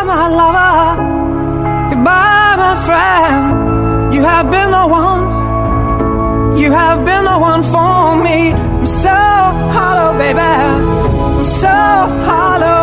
my lover. Goodbye, my friend. You have been the one. You have been the one for me. I'm so hollow, baby. I'm so hollow.